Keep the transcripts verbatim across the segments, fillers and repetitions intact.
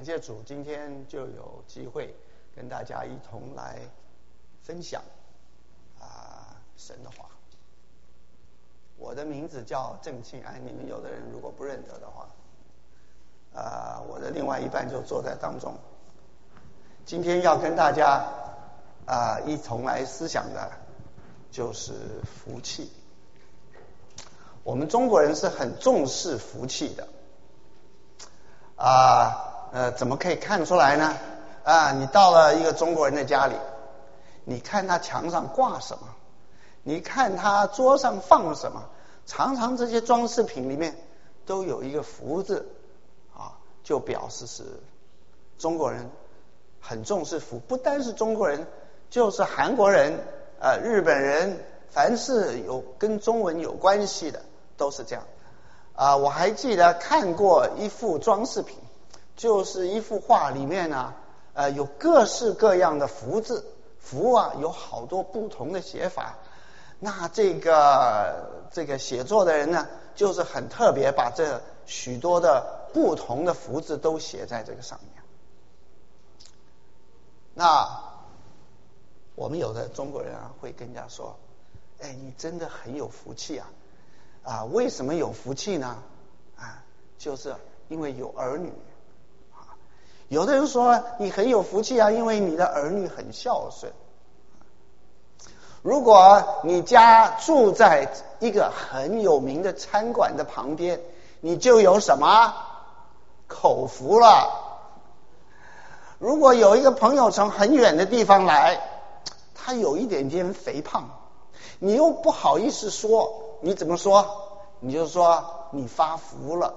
感谢主，今天就有机会跟大家一同来分享啊神的话。我的名字叫郑庆安，你们有的人如果不认得的话，啊，我的另外一半就坐在当中。今天要跟大家啊一同来思想的，就是福气。我们中国人是很重视福气的，啊呃，怎么可以看出来呢？啊，你到了一个中国人的家里，你看他墙上挂什么，你看他桌上放什么，常常这些装饰品里面都有一个福字啊，就表示是中国人很重视福。不单是中国人，就是韩国人、呃日本人，凡是有跟中文有关系的都是这样。啊，我还记得看过一幅装饰品，就是一幅画里面呢，呃，有各式各样的福字，福啊有好多不同的写法。那这个这个写作的人呢，就是很特别，把这许多的不同的福字都写在这个上面。那我们有的中国人啊，会跟人家说：“哎，你真的很有福气啊！啊，为什么有福气呢？啊，就是因为有儿女。”有的人说你很有福气啊，因为你的儿女很孝顺。如果你家住在一个很有名的餐馆的旁边，你就有什么口福了。如果有一个朋友从很远的地方来，他有一点点肥胖，你又不好意思说，你怎么说？你就说你发福了。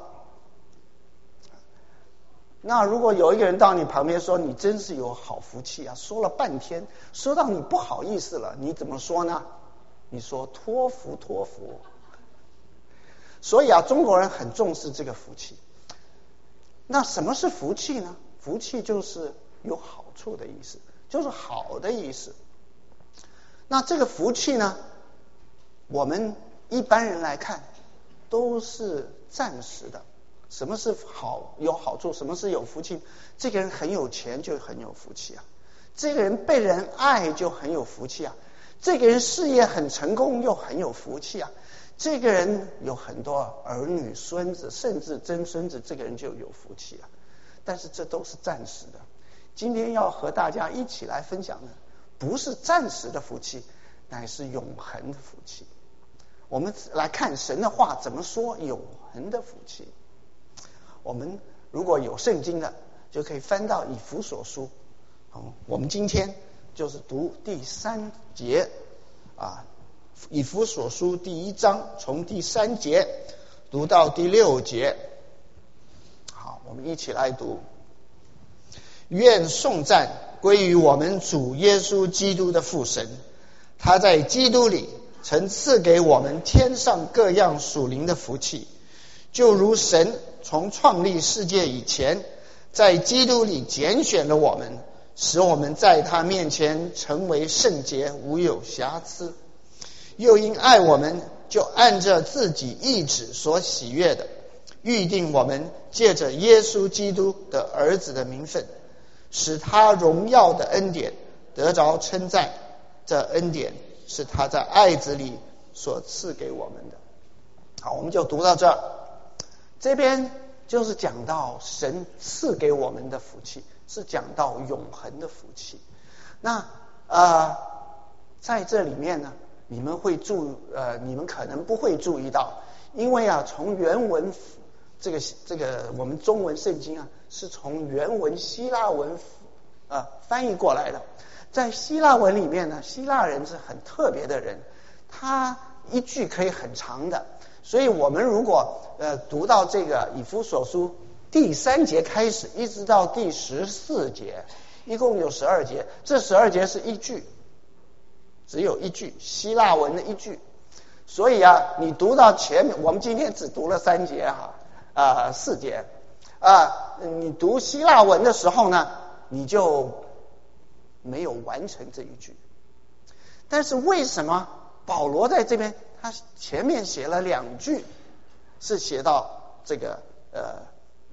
那如果有一个人到你旁边说你真是有好福气啊，说了半天，说到你不好意思了，你怎么说呢？你说托福托福。所以啊，中国人很重视这个福气。那什么是福气呢？福气就是有好处的意思，就是好的意思。那这个福气呢，我们一般人来看都是暂时的。什么是好有好处？什么是有福气？这个人很有钱就很有福气啊，这个人被人爱就很有福气啊，这个人事业很成功又很有福气啊，这个人有很多儿女孙子甚至曾孙子，这个人就有福气啊。但是这都是暂时的。今天要和大家一起来分享的不是暂时的福气，乃是永恒的福气。我们来看神的话怎么说永恒的福气。我们如果有圣经的，就可以翻到以弗所书。嗯，我们今天就是读第三节啊，以弗所书第一章，从第三节读到第六节。好，我们一起来读。愿颂赞归于我们主耶稣基督的父神，他在基督里曾赐给我们天上各样属灵的福气，就如神从创立世界以前，在基督里拣选了我们，使我们在他面前成为圣洁，无有瑕疵。又因爱我们，就按着自己意志所喜悦的，预定我们借着耶稣基督的儿子的名分，使他荣耀的恩典得着称赞。这恩典是他在爱子里所赐给我们的。好，我们就读到这儿。这边就是讲到神赐给我们的福气，是讲到永恒的福气。那呃，在这里面呢，你们会注呃，你们可能不会注意到，因为啊，从原文这个这个我们中文圣经啊，是从原文希腊文呃翻译过来的。在希腊文里面呢，希腊人是很特别的人，他一句可以很长的。所以我们如果呃读到这个以弗所书第三节开始，一直到第十四节，一共有十二节，这十二节是一句，只有一句，希腊文的一句。所以啊，你读到前面，我们今天只读了三节哈，啊、呃、四节啊、呃，你读希腊文的时候呢，你就没有完成这一句。但是为什么保罗在这边他前面写了两句，是写到这个呃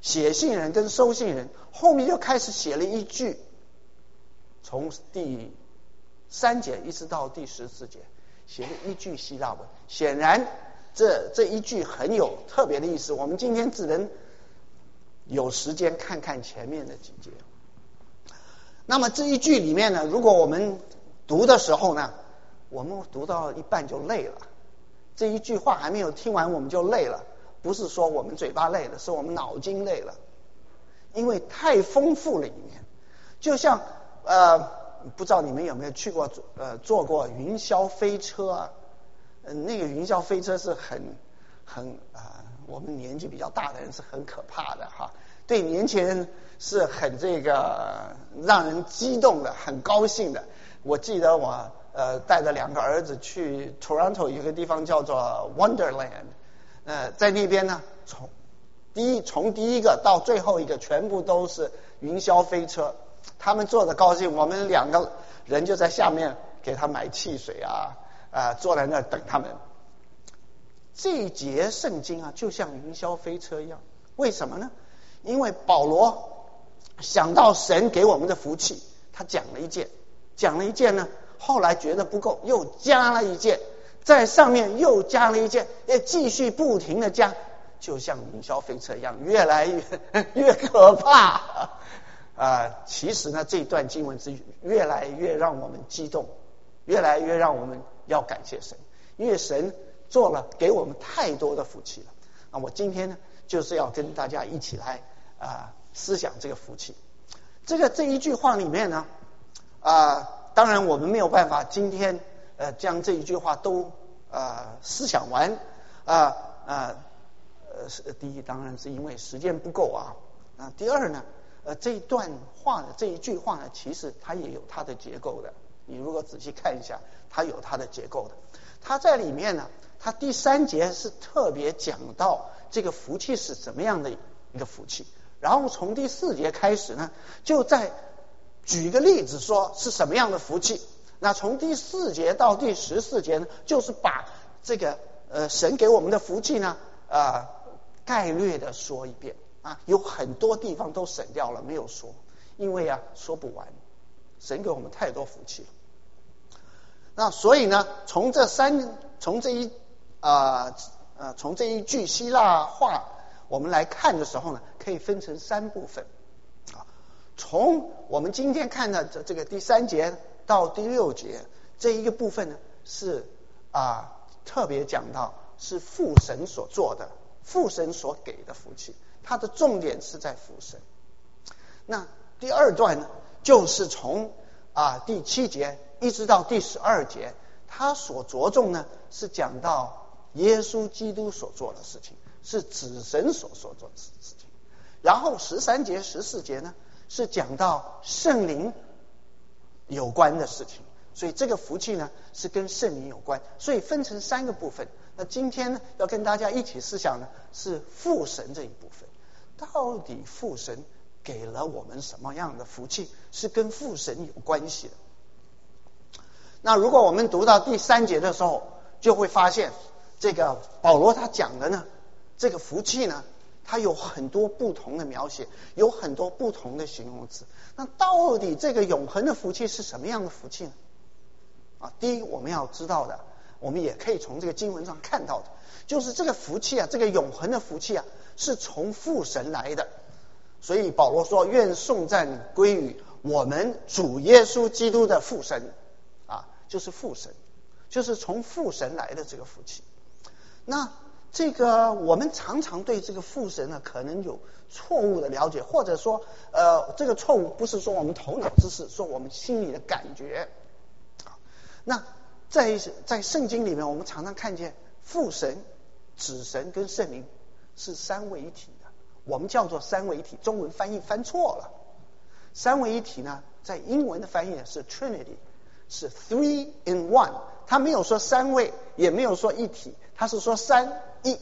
写信人跟收信人，后面就开始写了一句，从第三节一直到第十四节，写了一句希腊文。显然，这这一句很有特别的意思。我们今天只能有时间看看前面的几节。那么这一句里面呢，如果我们读的时候呢，我们读到一半就累了。这一句话还没有听完，我们就累了。不是说我们嘴巴累了，是我们脑筋累了，因为太丰富了里面。就像呃，不知道你们有没有去过呃坐过云霄飞车啊？呃、那个云霄飞车是很很啊、呃，我们年纪比较大的人是很可怕的哈。对年轻人是很这个让人激动的，很高兴的。我记得我呃带着两个儿子去 Toronto 有个地方叫做 Wonderland。呃，在那边呢，从第一从第一个到最后一个全部都是云霄飞车，他们坐得高兴，我们两个人就在下面给他买汽水啊，呃，坐在那儿等他们。这一节圣经啊，就像云霄飞车一样，为什么呢？因为保罗想到神给我们的福气，他讲了一件，讲了一件呢，后来觉得不够，又加了一件。在上面又加了一件，也继续不停的加，就像云霄飞车一样，越来越越可怕啊、呃！其实呢，这段经文是越来越让我们激动，越来越让我们要感谢神，因为神做了给我们太多的福气了。那我今天呢，就是要跟大家一起来啊、呃、思想这个福气。这个这一句话里面呢，啊、呃，当然我们没有办法今天。呃，将这一句话都呃思想完啊啊呃是第一，当然是因为时间不够啊啊。第二呢，呃这一段话呢，这一句话呢，其实它也有它的结构的。你如果仔细看一下，它有它的结构的。它在里面呢，它第三节是特别讲到这个福气是什么样的一个福气，然后从第四节开始呢，就在举一个例子说是什么样的福气。那从第四节到第十四节呢，就是把这个呃神给我们的福气呢啊、呃、概略的说一遍啊，有很多地方都省掉了没有说，因为啊说不完，神给我们太多福气了。那所以呢，从这三从这一啊 呃, 呃从这一句希腊话我们来看的时候呢，可以分成三部分啊。从我们今天看的这这个第三节到第六节这一个部分呢，是啊特别讲到是父神所做的，父神所给的福气，它的重点是在父神。那第二段呢，就是从啊第七节一直到第十二节，它所着重呢是讲到耶稣基督所做的事情，是子神所所做的事情。然后十三节十四节呢是讲到圣灵有关的事情，所以这个福气呢是跟圣灵有关，所以分成三个部分。那今天呢要跟大家一起思想呢是父神这一部分，到底父神给了我们什么样的福气，是跟父神有关系的。那如果我们读到第三节的时候，就会发现这个保罗他讲的呢，这个福气呢，它有很多不同的描写，有很多不同的形容词。那到底这个永恒的福气是什么样的福气呢？啊，第一我们要知道的，我们也可以从这个经文上看到的，就是这个福气啊，这个永恒的福气啊，是从父神来的。所以保罗说，愿颂赞归于我们主耶稣基督的父神啊，就是父神，就是从父神来的这个福气。那这个我们常常对这个父神呢，可能有错误的了解，或者说呃，这个错误不是说我们头脑知识，说我们心里的感觉。那在在圣经里面，我们常常看见父神、子神跟圣灵是三位一体的，我们叫做三位一体，中文翻译翻错了。三位一体呢，在英文的翻译是 Trinity， 是 three in one， 他没有说三位，也没有说一体，他是说三一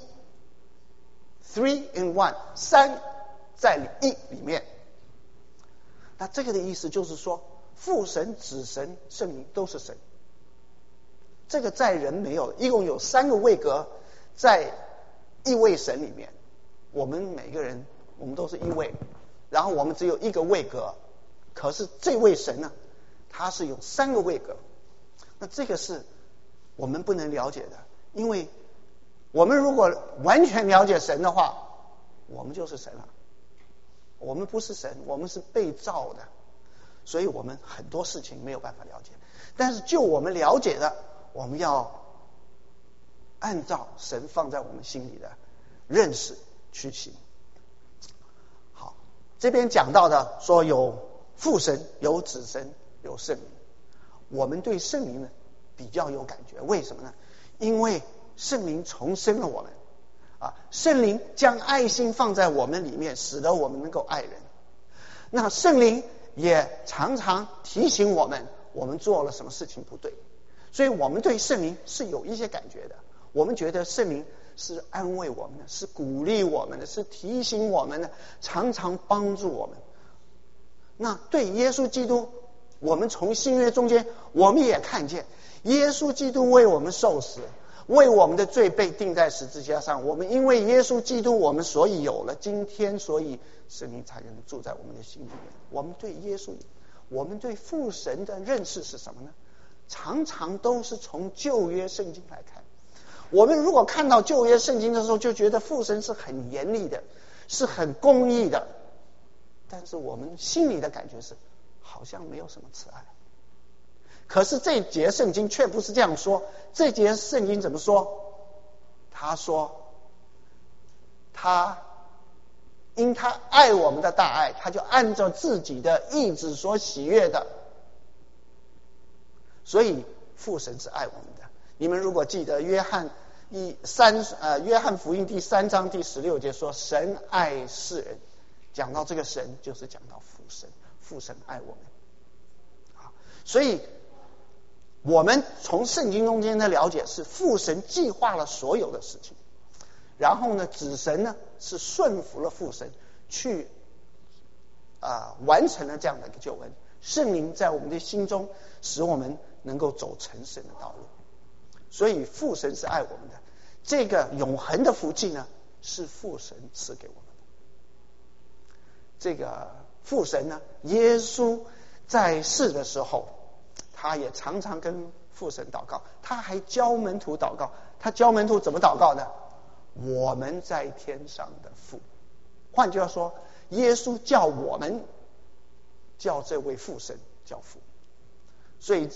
，three in one， 三在一里面。那这个的意思就是说，父神、子神、圣灵都是神。这个在人没有，一共有三个位格在一位神里面，我们每个人我们都是一位，然后我们只有一个位格，可是这位神呢，他是有三个位格。那这个是我们不能了解的，因为我们如果完全了解神的话，我们就是神了。我们不是神，我们是被造的，所以我们很多事情没有办法了解。但是就我们了解的，我们要按照神放在我们心里的认识去行。好，这边讲到的说有父神、有子神、有圣灵。我们对圣灵呢比较有感觉，为什么呢？因为圣灵重生了我们啊，圣灵将爱心放在我们里面，使得我们能够爱人。那圣灵也常常提醒我们，我们做了什么事情不对，所以我们对圣灵是有一些感觉的。我们觉得圣灵是安慰我们的，是鼓励我们的，是提醒我们的，常常帮助我们。那对耶稣基督，我们从新约中间我们也看见耶稣基督为我们受死，为我们的罪被钉在十字架上，我们因为耶稣基督我们所以有了今天，所以圣灵才能住在我们的心里面。我们对耶稣，我们对父神的认识是什么呢？常常都是从旧约圣经来看。我们如果看到旧约圣经的时候，就觉得父神是很严厉的，是很公义的，但是我们心里的感觉是好像没有什么慈爱。可是这节圣经却不是这样说，这节圣经怎么说？他说他因他爱我们的大爱，他就按照自己的意志所喜悦的，所以父神是爱我们的。你们如果记得约翰一三呃约翰福音第三章第十六节说神爱世人，讲到这个神就是讲到父神，父神爱我们。好，所以我们从圣经中间的了解是父神计划了所有的事情，然后呢子神呢是顺服了父神去啊、呃、完成了这样的一个救恩。圣灵在我们的心中使我们能够走成圣的道路，所以父神是爱我们的。这个永恒的福气呢是父神赐给我们的。这个父神呢，耶稣在世的时候他也常常跟父神祷告，他还教门徒祷告。他教门徒怎么祷告呢？我们在天上的父。换句话说，耶稣叫我们叫这位父神叫父。所以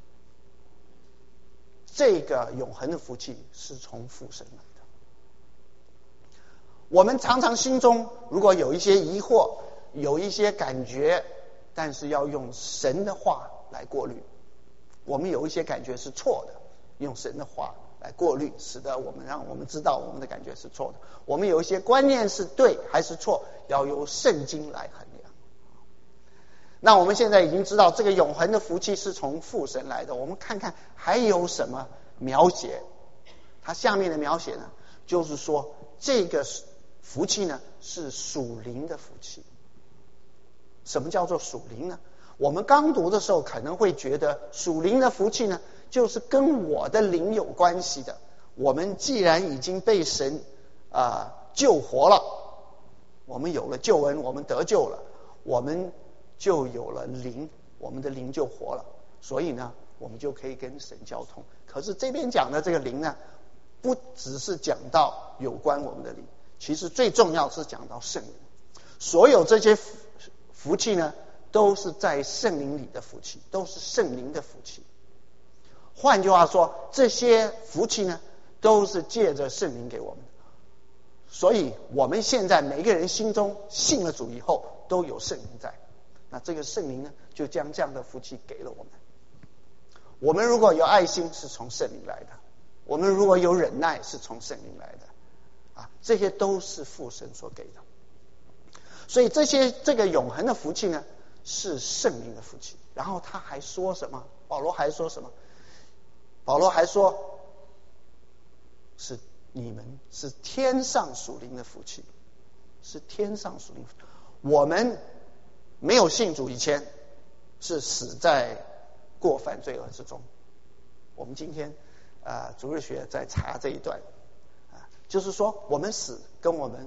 这个永恒的福气是从父神来的。我们常常心中如果有一些疑惑，有一些感觉，但是要用神的话来过滤。我们有一些感觉是错的，用神的话来过滤，使得我们让我们知道我们的感觉是错的。我们有一些观念是对还是错，要由圣经来衡量。那我们现在已经知道这个永恒的福气是从父神来的，我们看看还有什么描写。它下面的描写呢，就是说这个福气呢是属灵的福气。什么叫做属灵呢？我们刚读的时候可能会觉得属灵的福气呢就是跟我的灵有关系的。我们既然已经被神啊、呃、救活了，我们有了救恩，我们得救了，我们就有了灵，我们的灵就活了，所以呢我们就可以跟神交通。可是这边讲的这个灵呢，不只是讲到有关我们的灵，其实最重要是讲到圣灵。所有这些福气呢都是在圣灵里的福气，都是圣灵的福气。换句话说，这些福气呢都是借着圣灵给我们的。所以我们现在每个人心中信了主以后都有圣灵在，那这个圣灵呢就将这样的福气给了我们。我们如果有爱心是从圣灵来的，我们如果有忍耐是从圣灵来的啊，这些都是父神所给的。所以这些这个永恒的福气呢是圣灵的福气。然后他还说什么？保罗还说什么？保罗还说是你们是天上属灵的福气，是天上属灵。我们没有信主以前是死在过犯罪恶之中。我们今天啊、呃、主日学在查这一段啊，就是说我们死跟我们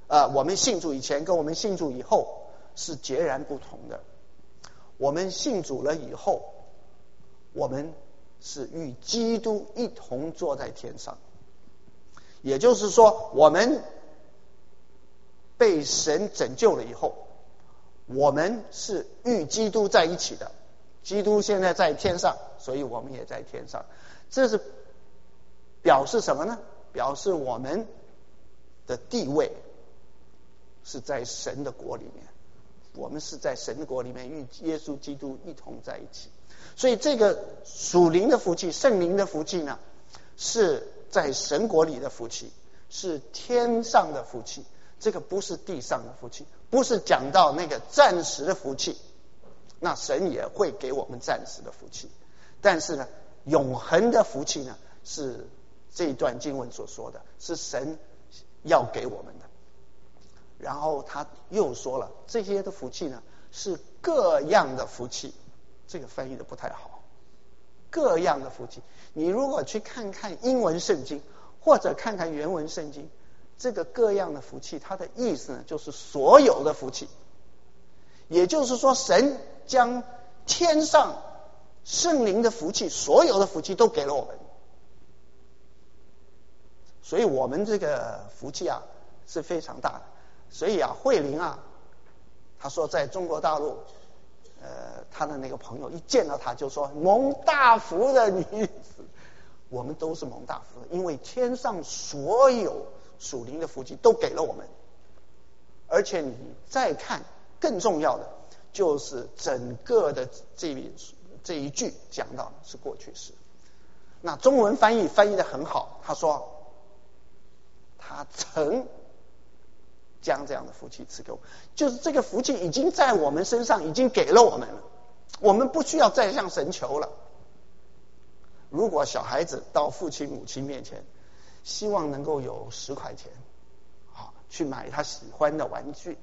呃，我们信主以前跟我们信主以后是截然不同的。我们信主了以后，我们是与基督一同坐在天上，也就是说，我们被神拯救了以后，我们是与基督在一起的。基督现在在天上，所以我们也在天上。这是表示什么呢？表示我们的地位是在神的国里面，我们是在神的国里面与耶稣基督一同在一起。所以这个属灵的福气，圣灵的福气呢，是在神国里的福气，是天上的福气。这个不是地上的福气，不是讲到那个暂时的福气，那神也会给我们暂时的福气。但是呢，永恒的福气呢，是这一段经文所说的，是神要给我们的。然后他又说了，这些的福气呢，是各样的福气。这个翻译的不太好，各样的福气。你如果去看看英文圣经，或者看看原文圣经，这个各样的福气，它的意思呢，就是所有的福气。也就是说，神将天上圣灵的福气，所有的福气都给了我们。所以我们这个福气啊是非常大的。所以啊，慧玲啊，他说在中国大陆，呃，他的那个朋友一见到他就说蒙大福的女子。我们都是蒙大福的，因为天上所有属灵的福气都给了我们。而且你再看，更重要的就是整个的这一这一句讲到的是过去式。那中文翻译翻译的很好，他说他曾将这样的福气赐给我们，就是这个福气已经在我们身上，已经给了我们了，我们不需要再向神求了。如果小孩子到父亲母亲面前，希望能够有十块钱，好去买他喜欢的玩具，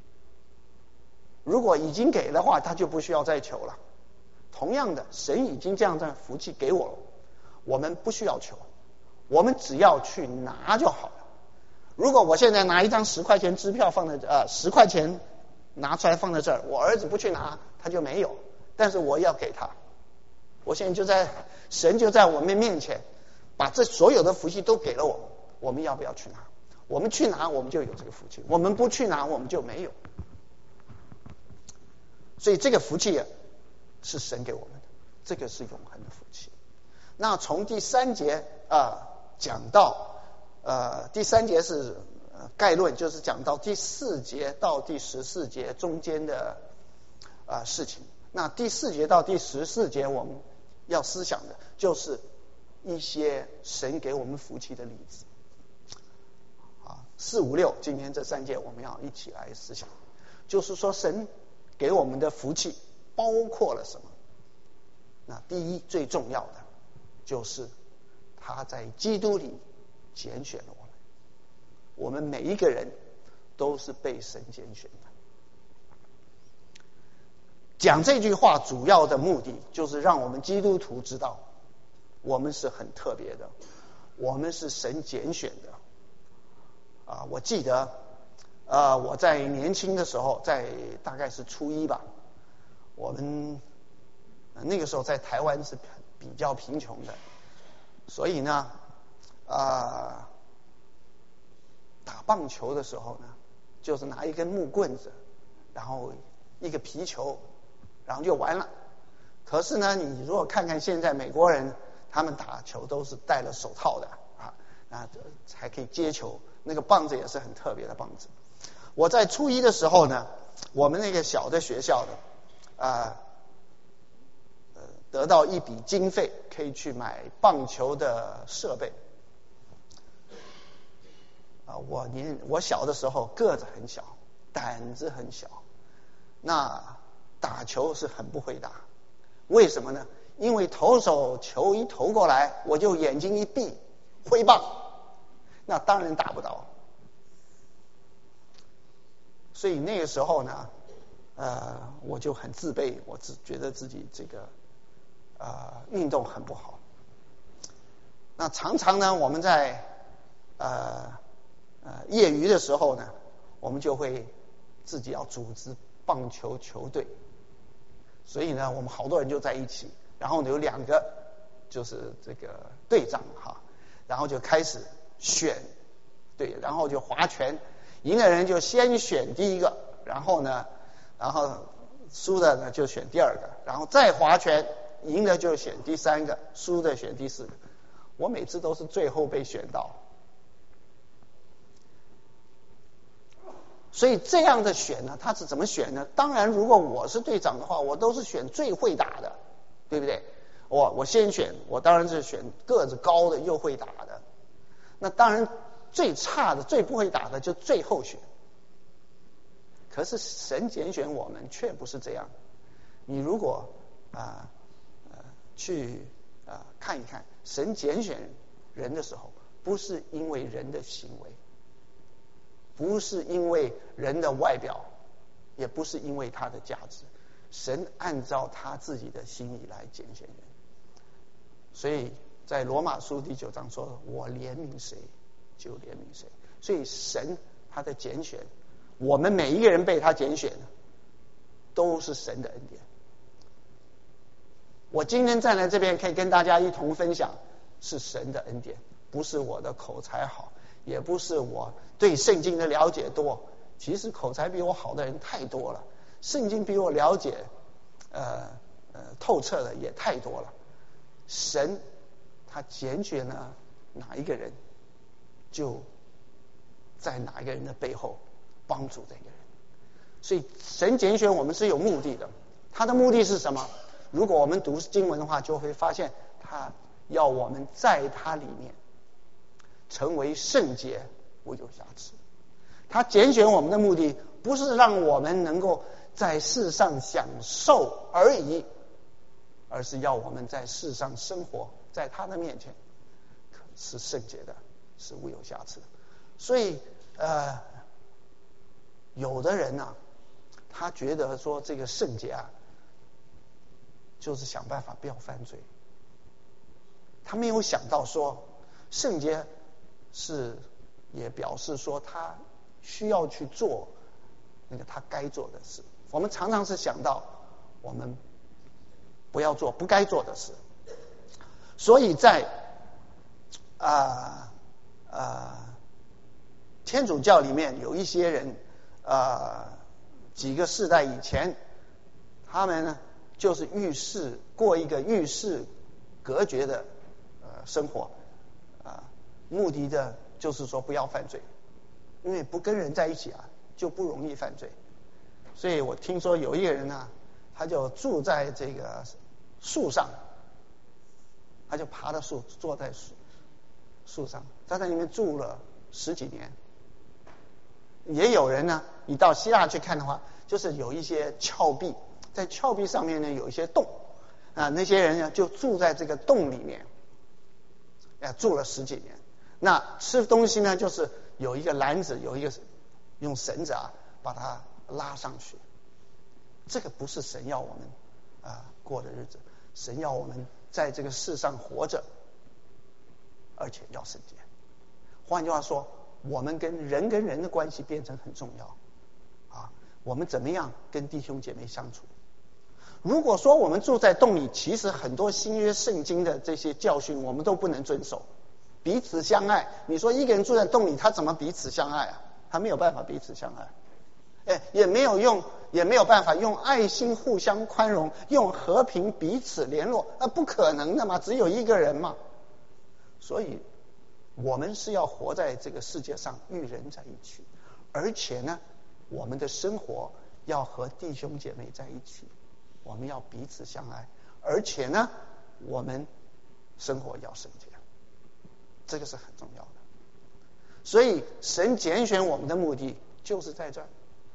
如果已经给的话，他就不需要再求了。同样的，神已经这样的福气给我了，我们不需要求，我们只要去拿就好了。如果我现在拿一张十块钱支票放在呃十块钱拿出来放在这儿，我儿子不去拿，他就没有。但是我要给他，我现在就在神就在我们面前，把这所有的福气都给了我们，我们要不要去拿？我们去拿，我们就有这个福气；我们不去拿，我们就没有。所以这个福气啊，是神给我们的，这个是永恒的福气。那从第三节啊、呃、讲到。呃，第三节是、呃、概论，就是讲到第四节到第十四节中间的啊、呃、事情。那第四节到第十四节，我们要思想的就是一些神给我们福气的例子。啊，四五六，今天这三节我们要一起来思想，就是说神给我们的福气包括了什么？那第一最重要的就是他在基督里拣选了我们，我们每一个人都是被神拣选的。讲这句话主要的目的就是让我们基督徒知道，我们是很特别的，我们是神拣选的。啊，我记得，呃，我在年轻的时候，在大概是初一吧，我们、呃、那个时候在台湾是比较贫穷的，所以呢。啊、呃，打棒球的时候呢，就是拿一根木棍子，然后一个皮球，然后就完了。可是呢，你如果看看现在美国人，他们打球都是戴了手套的啊，啊才可以接球。那个棒子也是很特别的棒子。我在初一的时候呢，我们那个小的学校的啊。呃得到一笔经费，可以去买棒球的设备。啊，我年我小的时候个子很小，胆子很小，那打球是很不会打。为什么呢？因为投手球一投过来，我就眼睛一闭，挥棒，那当然打不到。所以那个时候呢，呃，我就很自卑，我自觉得自己这个呃运动很不好。那常常呢，我们在呃。呃，业余的时候呢， 我们就会自己要组织棒球球队，所以呢，我们好多人就在一起，然后呢有两个就是这个队长哈，然后就开始选对，然后就划拳，赢的人就先选第一个，然后呢，然后输的呢就选第二个，然后再划拳，赢的就选第三个，输的选第四个。我每次都是最后被选到，所以这样的选呢，他是怎么选呢？当然，如果我是队长的话，我都是选最会打的，对不对？我我先选，我当然是选个子高的又会打的。那当然最差的、最不会打的就最后选。可是神拣选我们却不是这样。你如果啊呃去啊、呃、看一看，神拣选人的时候，不是因为人的行为，不是因为人的外表，也不是因为他的价值，神按照他自己的心意来拣选人。所以在罗马书第九章说，我怜悯谁就怜悯谁。所以神他的拣选，我们每一个人被他拣选，都是神的恩典。我今天站在这边可以跟大家一同分享，是神的恩典，不是我的口才好，也不是我对圣经的了解多。其实口才比我好的人太多了，圣经比我了解呃呃透彻的也太多了。神他拣选了哪一个人，就在哪一个人的背后帮助这个人。所以神拣选我们是有目的的，他的目的是什么？如果我们读经文的话，就会发现他要我们在他里面成为圣洁，无有瑕疵。他拣选我们的目的不是让我们能够在世上享受而已，而是要我们在世上生活，在他的面前是圣洁的，是无有瑕疵的。所以呃，有的人啊，他觉得说这个圣洁啊，就是想办法不要犯罪。他没有想到说，圣洁是也表示说他需要去做那个他该做的事。我们常常是想到我们不要做不该做的事。所以在啊啊、呃呃、天主教里面有一些人啊、呃、几个世代以前，他们呢就是与世过一个与世隔绝的呃生活啊、呃，目的的就是说不要犯罪，因为不跟人在一起啊，就不容易犯罪。所以我听说有一个人呢，他就住在这个树上，他就爬到树，坐在树树上，他在里面住了十几年。也有人呢，你到希腊去看的话，就是有一些峭壁，在峭壁上面呢有一些洞啊，那些人呢就住在这个洞里面，啊，住了十几年。那吃东西呢，就是有一个篮子，有一个用绳子啊把它拉上去。这个不是神要我们啊过的日子，神要我们在这个世上活着，而且要圣洁。换句话说，我们跟人跟人的关系变成很重要啊，我们怎么样跟弟兄姐妹相处？如果说我们住在洞里，其实很多新约圣经的这些教训我们都不能遵守。彼此相爱，你说一个人住在洞里，他怎么彼此相爱啊？他没有办法彼此相爱，哎，也没有用，也没有办法用爱心互相宽容，用和平彼此联络，那不可能的嘛，只有一个人嘛。所以我们是要活在这个世界上，与人在一起，而且呢，我们的生活要和弟兄姐妹在一起，我们要彼此相爱，而且呢，我们生活要圣洁，这个是很重要的。所以神拣选我们的目的就是在这儿。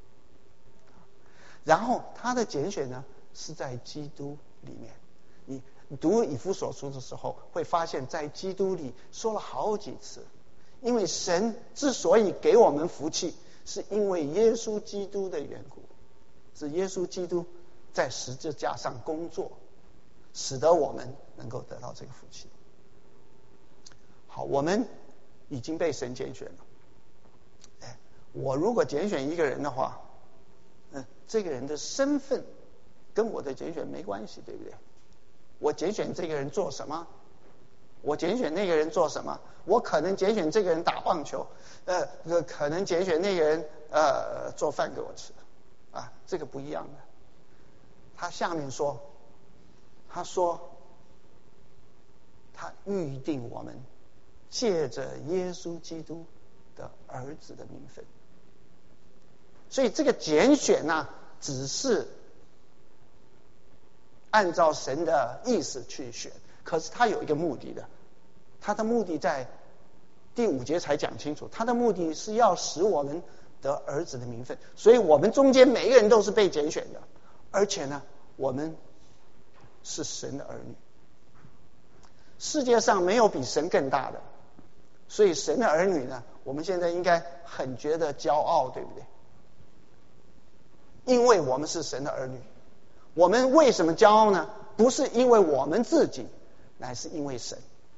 然后他的拣选呢是在基督里面。你读以弗所书的时候会发现，在基督里说了好几次，因为神之所以给我们福气，是因为耶稣基督的缘故，是耶稣基督在十字架上工作，使得我们能够得到这个福气。好，我们已经被神拣选了，哎， 我如果拣选一个人的话，嗯，这个人的身份跟我的拣选没关系，对不对？我拣选这个人做什么？我拣选那个人做什么？我可能拣选这个人打棒球，呃，可能拣选那个人呃做饭给我吃，啊，这个不一样的。他下面说，他说，他预定我们借着耶稣基督的儿子的名分。所以这个拣选呢、啊，只是按照神的意思去选，可是他有一个目的的，他的目的在第五节才讲清楚，他的目的是要使我们得儿子的名分。所以我们中间每一个人都是被拣选的，而且呢，我们是神的儿女。世界上没有比神更大的，所以神的儿女呢，我们现在应该很觉得骄傲，对不对？因为我们是神的儿女。我们为什么骄傲呢？不是因为我们自己，乃是因为神。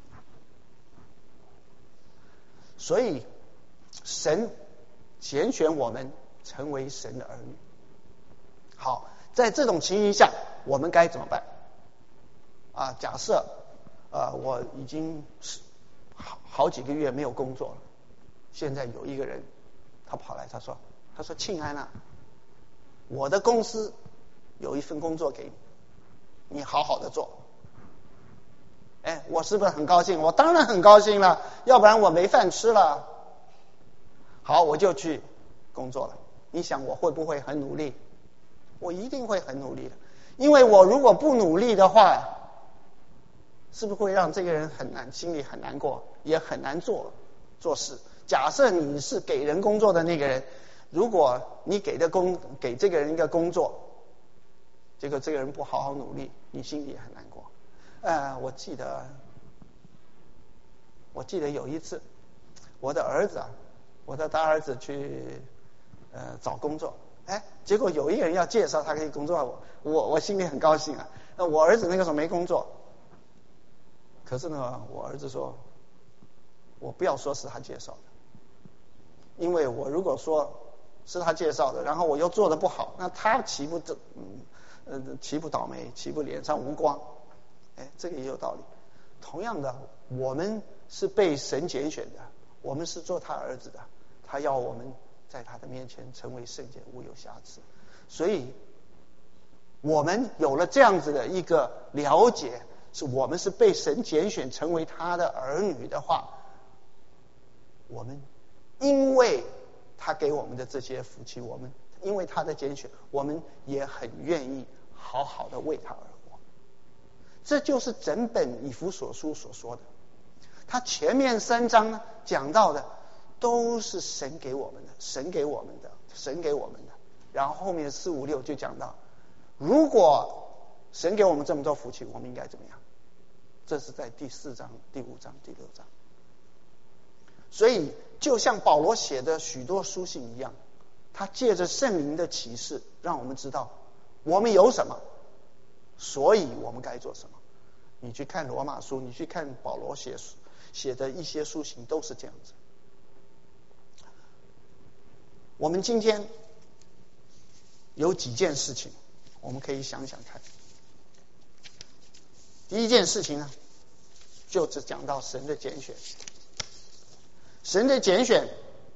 所以神拣选我们成为神的儿女。好，在这种情形下我们该怎么办啊？假设呃我已经好好几个月没有工作了，现在有一个人他跑来他说他说庆安啊，我的公司有一份工作给你，你好好的做。哎，我是不是很高兴？我当然很高兴了，要不然我没饭吃了。好，我就去工作了。你想我会不会很努力？我一定会很努力的，因为我如果不努力的话，是不是会让这个人很难，心里很难过，也很难做做事？假设你是给人工作的那个人，如果你给的工给这个人一个工作，结果这个人不好好努力，你心里也很难过。呃，我记得，我记得有一次，我的儿子啊，我的大儿子去呃找工作，哎，结果有一个人要介绍他可以工作，我我我心里很高兴啊。那我儿子那个时候没工作，可是呢，我儿子说，我不要说是他介绍的，因为我如果说是他介绍的，然后我又做得不好，那他岂不这嗯呃岂不倒霉，岂不脸上无光？哎，这个也有道理。同样的，我们是被神拣选的，我们是做他儿子的，他要我们在他的面前成为圣洁，无有瑕疵。所以我们有了这样子的一个了解，是我们是被神拣选成为他的儿女的话，我们因为他给我们的这些福气，我们因为他的拣选，我们也很愿意好好的为他而活。这就是整本以弗所书所说的。他前面三章呢讲到的都是神给我们的，神给我们的，神给我们的。然后后面四五六就讲到，如果神给我们这么多福气，我们应该怎么样？这是在第四章、第五章、第六章。所以就像保罗写的许多书信一样，他借着圣灵的启示，让我们知道我们有什么，所以我们该做什么。你去看罗马书，你去看保罗写写的一些书信，都是这样子。我们今天有几件事情，我们可以想想看。第一件事情呢，就是讲到神的拣选。神的拣选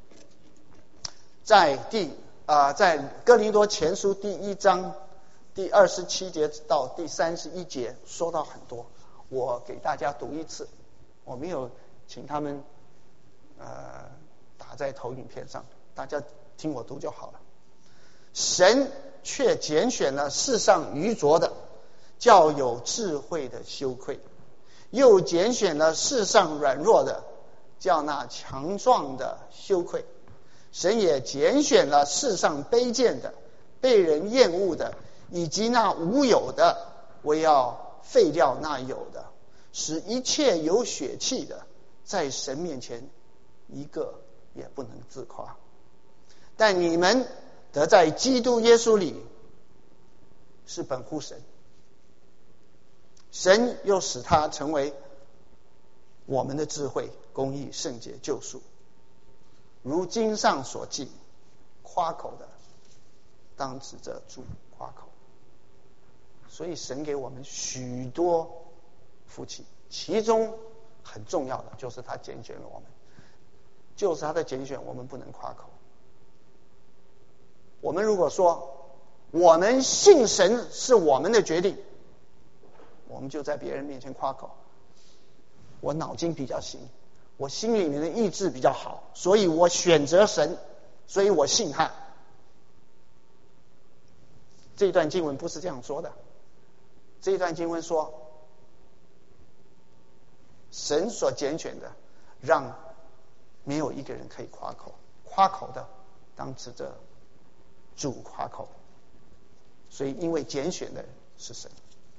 在第啊、呃，在哥林多前书第一章第二十七节到第三十一节说到很多，我给大家读一次，我没有请他们呃打在投影片上，大家听我读就好了。神却拣选了世上愚拙的，叫有智慧的羞愧；又拣选了世上软弱的，叫那强壮的羞愧。神也拣选了世上卑贱的、被人厌恶的，以及那无有的，为要废掉那有的，使一切有血气的，在神面前一个也不能自夸。但你们得在基督耶稣里是本乎神，神又使他成为我们的智慧、公义、圣洁、救赎。如经上所记， 夸口的，当指着主夸口。所以神给我们许多福气，其中很重要的就是他拣选了我们，就是他的拣选，我们不能夸口。我们如果说我们信神是我们的决定，我们就在别人面前夸口，我脑筋比较行，我心里面的意志比较好，所以我选择神，所以我信他。这段经文不是这样说的，这段经文说神所拣选的，让没有一个人可以夸口，夸口的当指着主夸口。所以因为拣选的是神。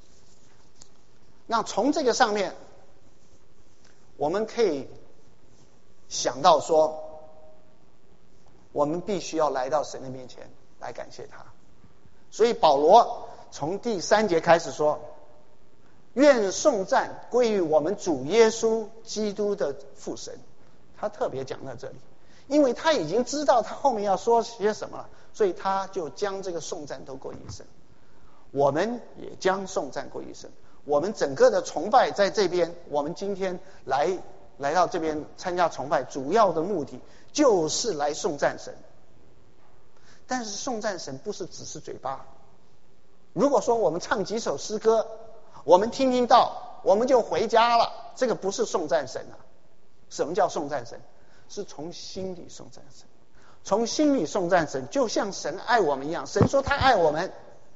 那从这个上面我们可以想到说，我们必须要来到神的面前来感谢他。所以保罗从第三节开始说，愿颂赞归于我们主耶稣基督的父神。他特别讲到这里，因为他已经知道他后面要说些什么了，所以他就将这个颂赞都归于神。我们也将颂赞归于神。我们整个的崇拜在这边，我们今天来来到这边参加崇拜，主要的目的就是来颂赞神。但是颂赞神不是只是嘴巴。如果说我们唱几首诗歌，我们听听到，我们就回家了，这个不是颂赞神啊。什么叫颂赞神？是从心里颂赞神。从心里颂赞神，就像神爱我们一样。神说他爱我们，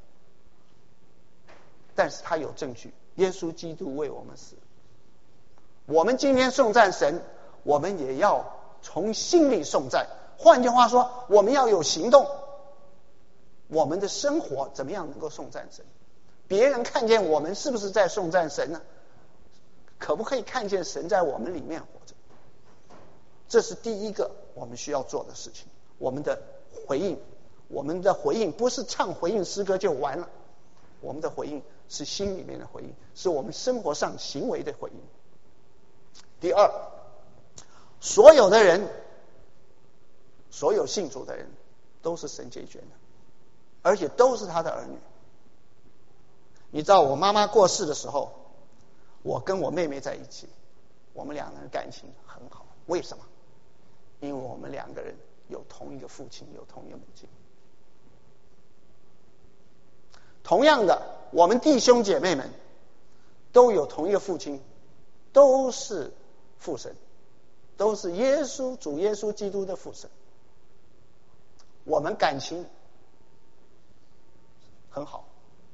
但是他有证据，耶稣基督为我们死。我们今天颂赞神，我们也要从心里颂赞。换句话说，我们要有行动。我们的生活怎么样能够颂赞神？别人看见我们是不是在颂赞神呢？可不可以看见神在我们里面活着？这是第一个我们需要做的事情。我们的回应，我们的回应不是唱回应诗歌就完了，我们的回应是心里面的回应，是我们生活上行为的回应。第二，所有的人，所有信主的人都是神拣选的，而且都是他的儿女。你知道我妈妈过世的时候，我跟我妹妹在一起，我们两个人感情很好。为什么？因为我们两个人有同一个父亲，有同一个母亲。同样的，我们弟兄姐妹们都有同一个父亲，都是父神，都是耶稣主耶稣基督的父神。我们感情很好，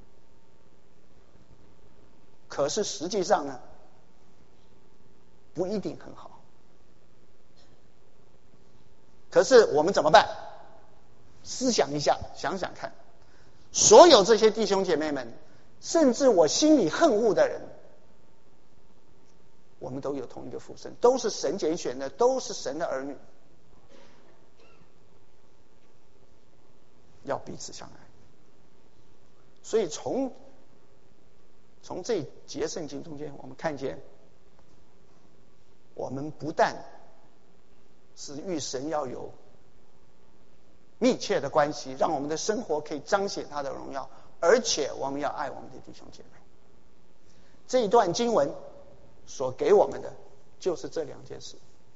可是实际上呢，不一定很好。可是我们怎么办？思想一下，想想看，所有这些弟兄姐妹们，甚至我心里恨恶的人，我们都有同一个父神，都是神拣选的，都是神的儿女，要彼此相爱。所以从从这节圣经中间，我们看见，我们不但是与神要有密切的关系，让我们的生活可以彰显他的荣耀，而且我们要爱我们的弟兄姐妹。这一段经文所给我们的就是这两件事。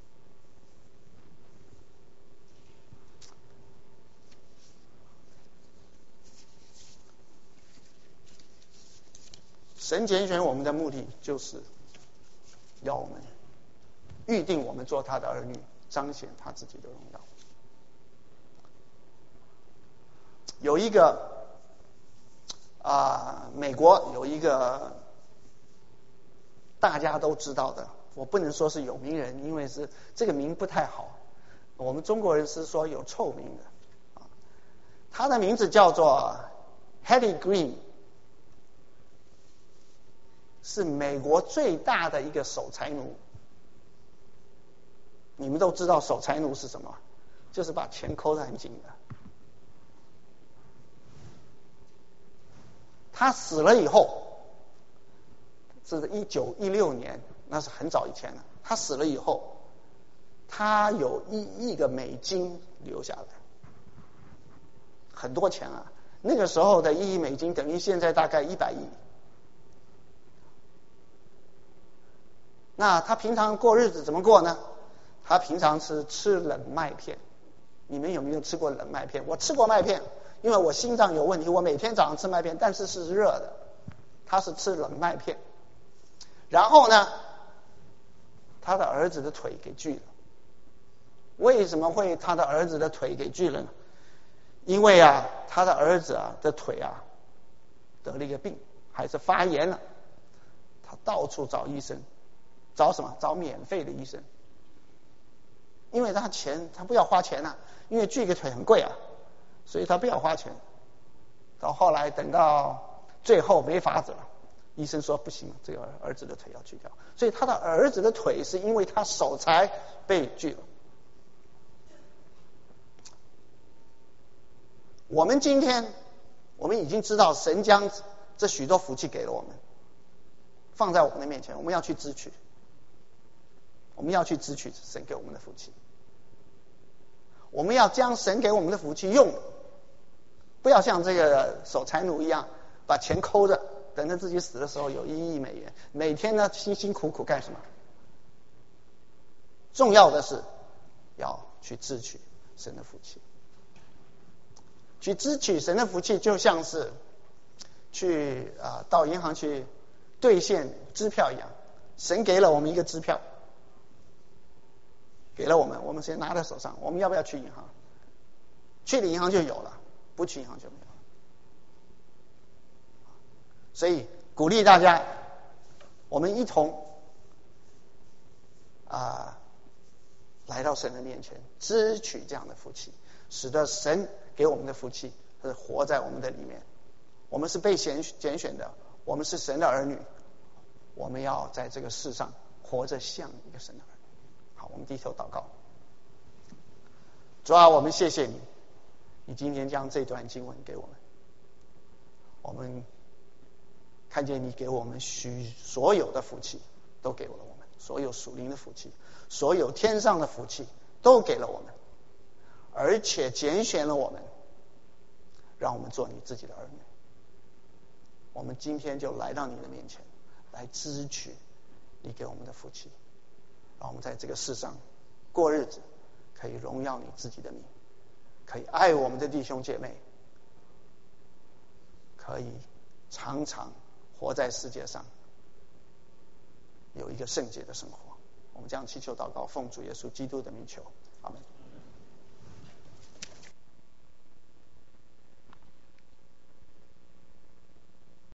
神拣选我们的目的，就是要我们预定我们做他的儿女，彰显他自己的荣耀。有一个啊、呃，美国有一个大家都知道的，我不能说是有名人，因为是这个名不太好。我们中国人是说有臭名的啊，他的名字叫做 Hetty Green， 是美国最大的一个守财奴。你们都知道守财奴是什么？就是把钱抠得很紧的。他死了以后，这是一九一六年，那是很早以前了。他死了以后，他有一亿个美金留下来。 很多钱啊，那个时候的一亿美金等于现在大概一百亿。那他平常过日子怎么过呢？他平常是吃冷麦片。你们有没有吃过冷麦片？我吃过麦片，因为我心脏有问题，我每天早上吃麦片，但是是热的。他是吃冷麦片。然后呢，他的儿子的腿给锯了。为什么会他的儿子的腿给锯了呢？因为啊，他的儿子啊的腿啊得了一个病，还是发炎了。他到处找医生，找什么？找免费的医生。因为他钱，他不要花钱啊，因为锯个腿很贵啊，所以他不要花钱。到后来等到最后没法子了，医生说不行，这个儿子的腿要锯掉。所以他的儿子的腿是因为他手才被锯了。我们今天，我们已经知道神将这许多福气给了我们，放在我们的面前，我们要去支取，我们要去支取神给我们的福气，我们要将神给我们的福气用，不要像这个守财奴一样把钱抠着，等着自己死的时候有一亿美元，每天呢辛辛苦苦干什么？重要的是要去支取神的福气。去支取神的福气，就像是去啊、呃、到银行去兑现支票一样。神给了我们一个支票，给了我们，我们先拿在手上。我们要不要去银行？去了银行就有了，不去银行就没有了。所以鼓励大家，我们一同啊、呃、来到神的面前，支取这样的福气，使得神给我们的福气是活在我们的里面。我们是被拣拣选的，我们是神的儿女，我们要在这个世上活着像一个神的儿女。好，我们低头祷告。主啊，我们谢谢你，你今天将这段经文给我们，我们看见你给我们许所有的福气都给了我们，所有属灵的福气，所有天上的福气都给了我们，而且拣选了我们，让我们做你自己的儿女。我们今天就来到你的面前，来支取你给我们的福气，让我们在这个世上过日子，可以荣耀你自己的名，可以爱我们的弟兄姐妹，可以常常活在世界上，有一个圣洁的生活。我们将祈求祷告，奉主耶稣基督的名求，阿们。